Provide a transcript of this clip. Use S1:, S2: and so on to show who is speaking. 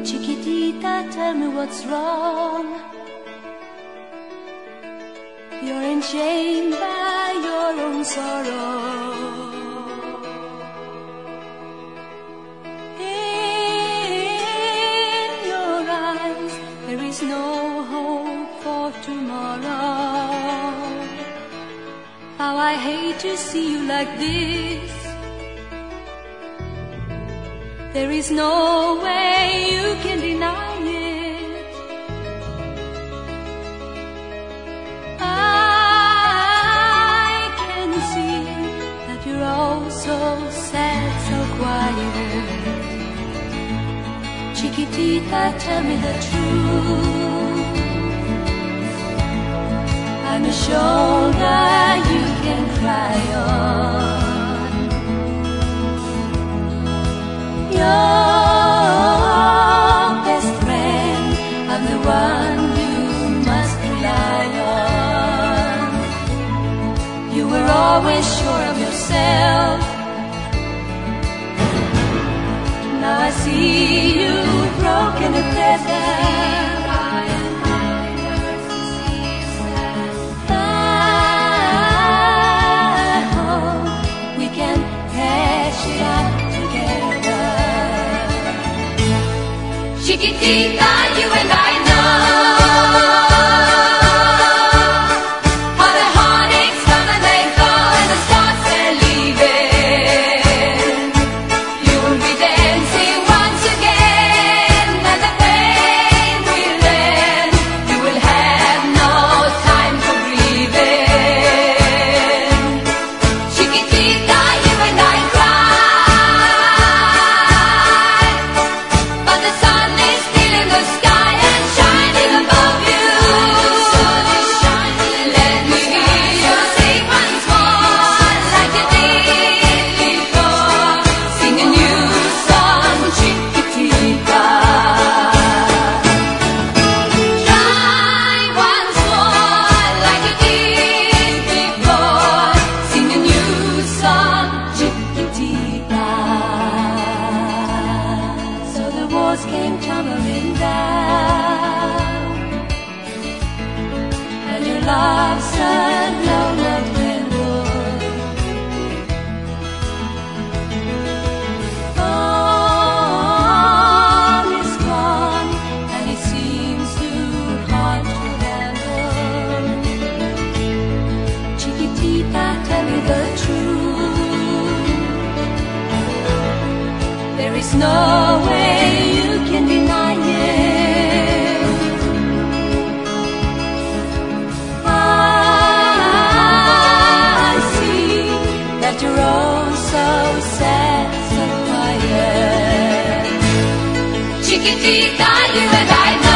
S1: Chiquitita, tell me what's wrong. You're enchained by your own sorrow. In your eyes there is no hope for tomorrow. How I hate to see you like this. There is no way you can deny it. I can see that you're all so sad, so quiet. Chiquitita, tell me the truth. I'm a shoulder you can cry on. Your best friend, I'm the one you must rely on. You were always sure of yourself. Now I see you broken and pleasant. I hope we can patch it up together. Chiquitita, you and I know how the heartaches come and they go and the stars they're leaving. You'll be dancing once again and the pain will end. You will have no time for grieving. Chiquitita, you and I cry, but the sun is still in the sky and shining above you. Let me hear you sing once more like you did before. Sing a new song, Chiquitita. Try once more like you did before. Sing a new song, Chiquitita. So the walls came tumbling down, and your love said no, not Glenwood. All is gone, and it seems too hard to handle. Chiquitita, tell me the truth. There is no way you can deny it. I see that you're all so sad, so quiet. Chiquitita, you and I know